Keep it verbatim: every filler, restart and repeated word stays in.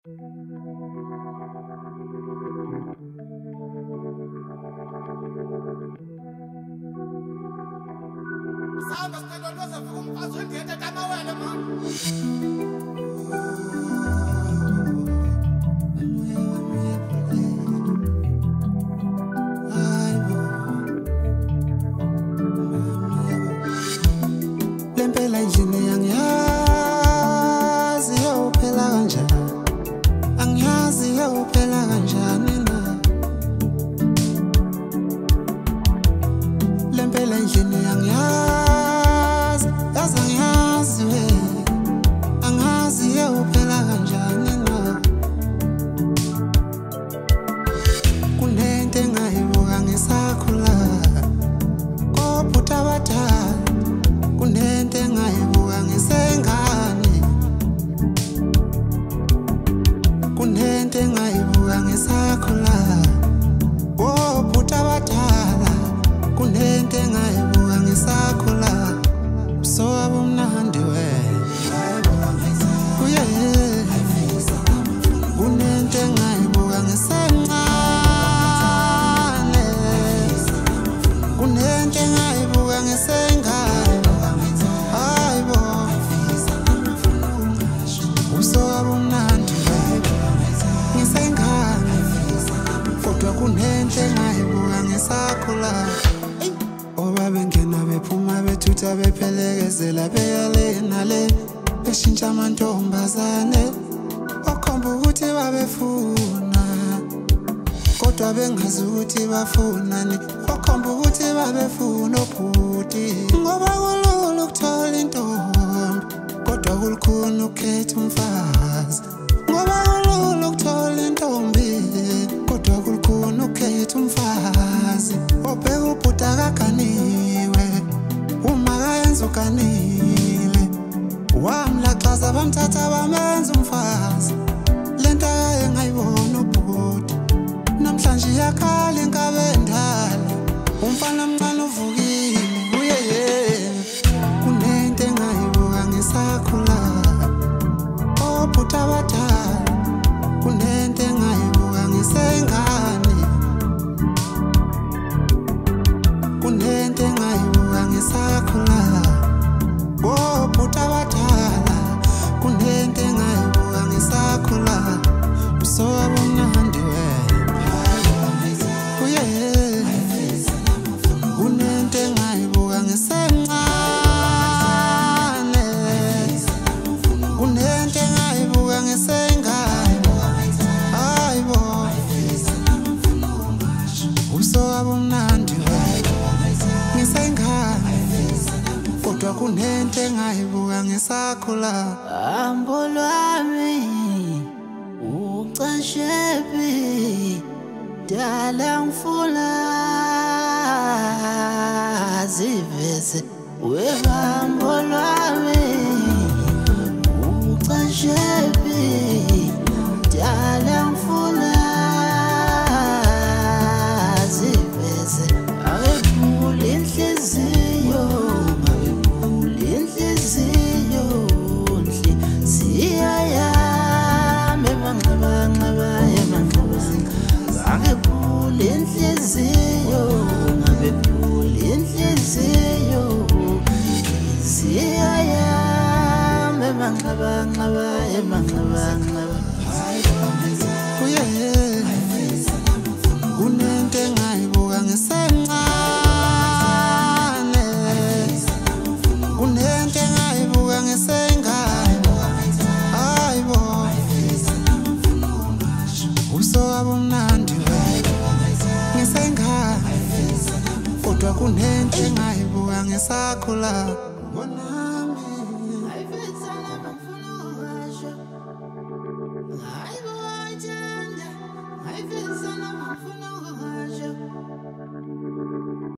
Sahamba sicela lozafika umfazi wengiyethe tamawele man. Lempela njini angiyazi yophela kanjani, angiyazi yophela kanjani na. Lempela njini angiyazi, yazi angiyazi we, angiyazi yophela kanjani na. Kunento engayibuka ngisakhula kophuta abadala, kunento engayibuka ngisengane, kunento engayibuka ngisakhula kophuta abadala, kunento engayibuka ngisakhula. Busoka bumnandi we kuye, kunento engayibuka ngisengane, kunento engayibuka ngisengane. Hayibo busoka bumnandi ngisengane, kodwa kunento engayibuka ngisakhula. Obabengena bephuma bethutha bephelekezela beyale nale, beshintsha amantombazane okhomba ukuthi babefuna, kodwa bengazi ukuthi bafunani, okhomba ukuthi babefuna obhuti. Ngoba kulula ukuthola intombi, kodwa kulukhuni ukukhetha umfazi. Ngoba kulula ukuthola intombi, kodwa kulukhuni ukukhetha umfazi. Obheka ubhuti akaganiwe, uma kayenza uganile, wamlaxaza bamthatha bamenza umfazi. Lento akaye ngayibona ubhuti, namhlanje iyakhala inkabe endala, umfana mncane uvukile uyeye. Kunento engayibuka ngisakhula obhuti abadala, kunento engayibuka ngisengane, kunento engayibuka ngisakhula obhuti abadala, kunento engayibuka ngisakhula. Busoka bumnandi we kuye, kunento engayibuka ngisengane, kunento engayibuka ngisengane. Hayibo busoka bumnandi we ngisengane, kodwa kunento engayibuka ngisakhula. Hambo lwami ucashephi, dala ngifuna ziveze wehambo lwami ucashephi, dala ngifuna ziveze. Akekule inhliziyo, akekule inhliziyo, inhliziyo yami emanxabanxaba emanxabanxa. Akekule inhliziyo, akekule inhliziyo, inhliziyo yami emanxabanxaba emanxabanxaba. Kuye kunento engayibuka ngisengane, kunento engayibuka ngisengane. Hayibo busoka bumnandi we ngisengane, kodwa kunento engayibuka ngisakhula.